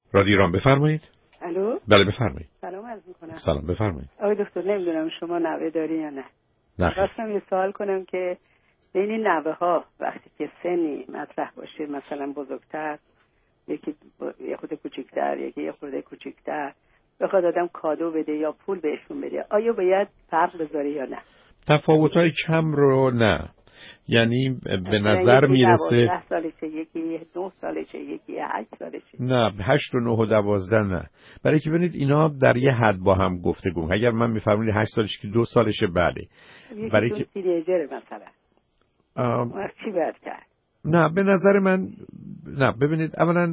رادیو ایران بفرمایید. الو. بله بفرمایید. سلام عرض می‌کنم. سلام بفرمایید. آقای دکتر نمیدونم شما نوه داری یا نه. نه. خواستم یه سوال کنم که بین نوه‌ها وقتی که سنی مطرح باشه، مثلا بزرگتر، یکی یه خورده کوچیک‌تر، یکی یه خورده کوچیک‌تر، بخواد آدم کادو بده یا پول بهشون بده، آیا باید فرق بذاره یا نه؟ تفاوت‌های کم رو نه. یعنی به نظر میرسه 12 سالشه، یکی 9 سالشه، یکی 8 سالشه. نه 8 و 9 و 12 نه. برای که ببینید اینا در یه حد با هم گفتگو. اگر من میفرمایید 8 سالشه که 2 سالشه بله. برای که تینیجر مثلا چی باید کرد؟ نه به نظر من نه. ببینید اولا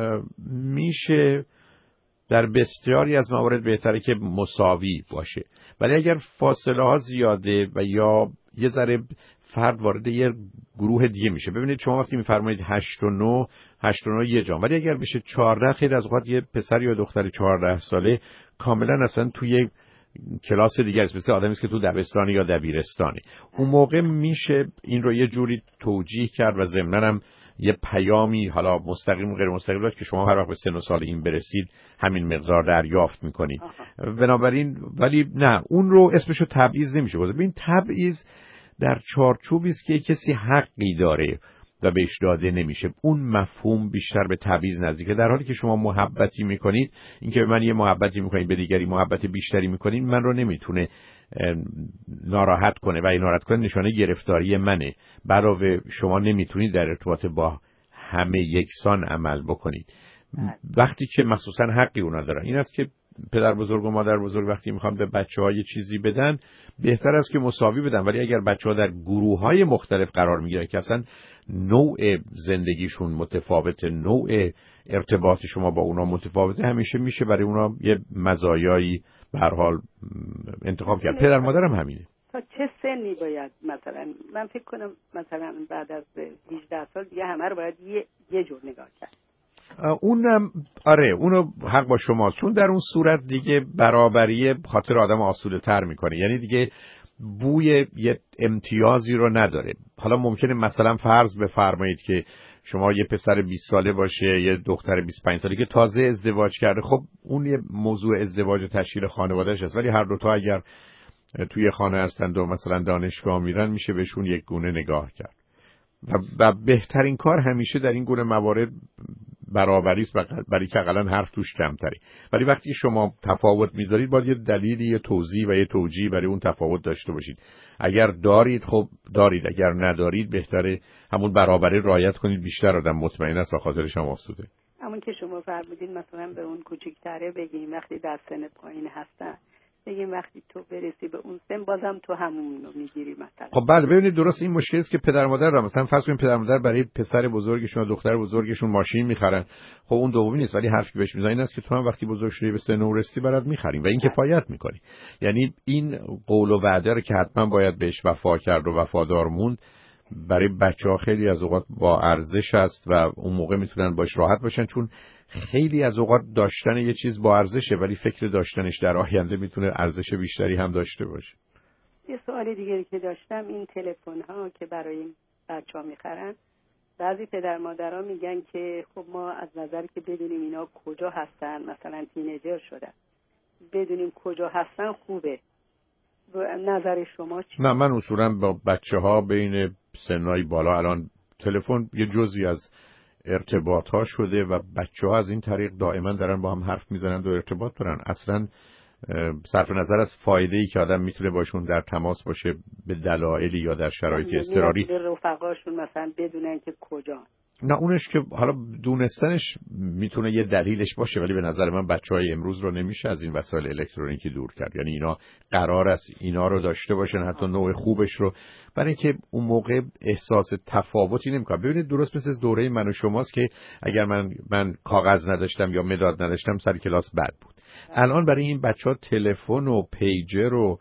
میشه در بسیاری از موارد بهتره که مساوی باشه، ولی اگر فاصله ها زیاده و یا یه ذره فرد وارد یه گروه دیگه میشه، ببینید شما وقتی میفرمایید 8 و 9 یه جام، ولی اگر بشه 14 خیلی از اوقات یه پسر یا دختر 14 ساله کاملا اصلا توی کلاس دیگه است، مثل آدمی است که تو دبستانی یا دبیرستانی. اون موقع میشه این رو یه جوری توجیه کرد و ضمناً هم یه پیامی حالا مستقیم و غیر مستقیم داشت که شما هر وقت به سن و سال این برسید همین مقدار دریافت میکنید. بنابراین ولی نه اون رو اسمشو تبعیض نمیشه گذاشت. این تبعیض در چارچوبی است که کسی حقی داره و بهش داده نمیشه. اون مفهوم بیشتر به تبعیض نزدیکه، در حالی که شما محبتی میکنید، اینکه به من یه محبتی میکنید به دیگری محبت بیشتری میکنید، من رو نمیتونه ناراحت کنه و این ناراحت کنه نشانه گرفتاری منه. علاوه شما نمیتونید در ارتباط با همه یکسان عمل بکنید. وقتی که مخصوصا حقی اونا دارن این است که پدر بزرگ و مادر بزرگ وقتی میخوام به بچه‌ها یه چیزی بدن بهتر است که مساوی بدن، ولی اگر بچه‌ها در گروه‌های مختلف قرار میگیرن که اصلا نوع زندگیشون متفاوته، نوع ارتباط شما با اونا متفاوته، همیشه میشه برای اونا یه مزایایی به هر حال انتخاب کرد. پدر مادرم همینه. تا چه سنی باید مثلا من فکر کنم مثلا بعد از 18 سال دیگه همه رو باید یه جور نگاه کرد؟ اونم آره اونو حق با شماست، چون در اون صورت دیگه برابری خاطر آدم آسوده تر میکنه، یعنی دیگه بوی یه امتیازی رو نداره. حالا ممکنه مثلا فرض بفرمایید که شما یه پسر 20 ساله باشه یه دختر 25 ساله که تازه ازدواج کرده، خب اون یه موضوع ازدواج و تشکیل خانواده‌اش هست، ولی هر دوتا اگر توی خانه هستند و مثلا دانشگاه میرن میشه بهشون یک گونه نگاه کرد و بهترین کار همیشه در این گونه موارد برابری است، برای که حداقل حرف توش کمتره. ولی وقتی شما تفاوت میذارید باید یه دلیلی، یه توضیح و یه توجیه برای اون تفاوت داشته باشید. اگر دارید خب دارید، اگر ندارید بهتره همون برابری رعایت کنید، بیشتر آدم مطمئن است و خاطرش هم آسوده. همون که شما فرمودین مثلا به اون کوچیک‌تره بگیم وقتی در سن پایین هستن، بگیم وقتی تو برسی به اون سن بازم تو همون رو میگیری مثلا. خب بله ببینید درست این مشکلی است که پدر مادر را مثلا فرض کنید پدر مادر برای پسر بزرگشون و دختر بزرگشون ماشین میخرن، خب اون دومی نیست، ولی حرفی بهش میزنن این است که تو هم وقتی بزرگ شدی به سن و رسیدی برات میخریم و این کفایت میکنی. یعنی این قول و وعده رو که حتما باید بهش وفا کرد و وفادار موند برای بچه‌ها خیلی از اوقات با ارزش است و اون موقع میتونن باش راحت باشن، چون خیلی از اوقات داشتن یه چیز با ارزشه ولی فکر داشتنش در آینده میتونه ارزش بیشتری هم داشته باشه. یه سوال دیگه که داشتم، این تلفن ها که برای این بچه‌ها میخرن، بعضی پدر مادرها میگن که خب ما از نظر که بدونیم اینا کجا هستن، مثلا تینیجر شدن، بدونیم کجا هستن خوبه. نظر شما چی؟ نه من اصولا با بچه‌ها بین سنای بالا الان تلفن یه جزئی از ارتباط ها شده و بچه‌ها از این طریق دائما دارن با هم حرف میزنند و ارتباط دارن. اصلا صرف نظر از فایده‌ای که آدم میتونه باشون در تماس باشه به دلایلی یا در شرایط اضطراری، رفقاشون مثلا بدونن که کجا. نه اونش که حالا دونستنش میتونه یه دلیلش باشه، ولی به نظر من بچهای امروز رو نمیشه از این وسایل الکترونیکی دور کرد. یعنی اینا قرار است اینا رو داشته باشن، حتی نوع خوبش رو، برای اینکه اون موقع احساس تفاوتی نمیکنه. ببینید درست مثل دوره من و شماست که اگر من کاغذ نداشتم یا مداد نداشتم سر کلاس بد بود. الان برای این بچه‌ها تلفن و پیجر و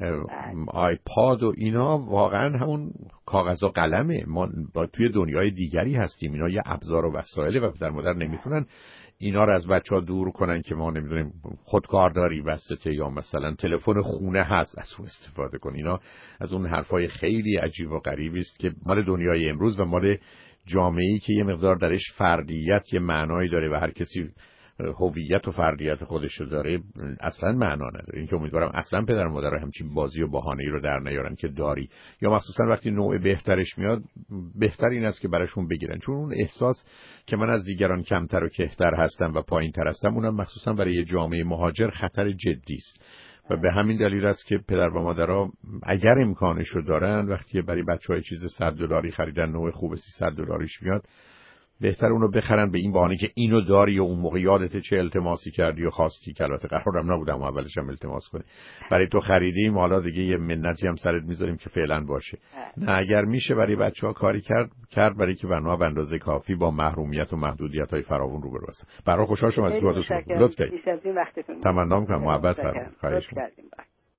آیپاد و اینا واقعا همون کاغذ و قلمه. ما توی دنیای دیگری هستیم، اینا یه ابزار و وسایله و پدر مادر نمیتونن اینا رو از بچه‌ها دور کنن که ما نمیدونیم خودکارداری وسطه یا مثلا تلفن خونه هست از اون استفاده کن. اینا از اون حرفای خیلی عجیب و غریبی است که مال دنیای امروز و مال جامعه‌ای که یه مقدار درش فردیت یه معنایی داره و هر کسی هویت و فردیت خودش رو داره اصلا معنا نداره. این که امیدوارم اصلا پدر و مادر همچین بازی و بهانه‌ای رو در نیارن که داری، یا مخصوصا وقتی نوع بهترش میاد، بهتر این است که براشون بگیرن، چون اون احساس که من از دیگران کمتر و کهتر هستم و پایینتر هستم، اونم مخصوصا برای یه جامعه مهاجر خطر جدی است. و به همین دلیل است که پدر و مادرها اگر امکانش رو دارن، وقتی برای بچه‌ها چیز $100 خریدن نوع خوب $300 میاد، بهتر اونو بخرن به این بهانه که اینو داری و اون موقع یادت چه التماسی کردی و خواستی که البته قرارم نبودم اولش هم التماس کنی، برای تو خریدیم، حالا دیگه یه منتی هم سرت میذاریم که فعلا باشه. نه، اگر میشه برای بچه‌ها کاری کرد برای که بنوها به اندازه کافی با محرومیت و محدودیت‌های فراوون روبرو هستن. برای خوشحال شدم از صحبتتون. لطف کردید. بیش از این وقتتون تمنا می‌کنم. محبت فرمایید. خواهش می‌کنم.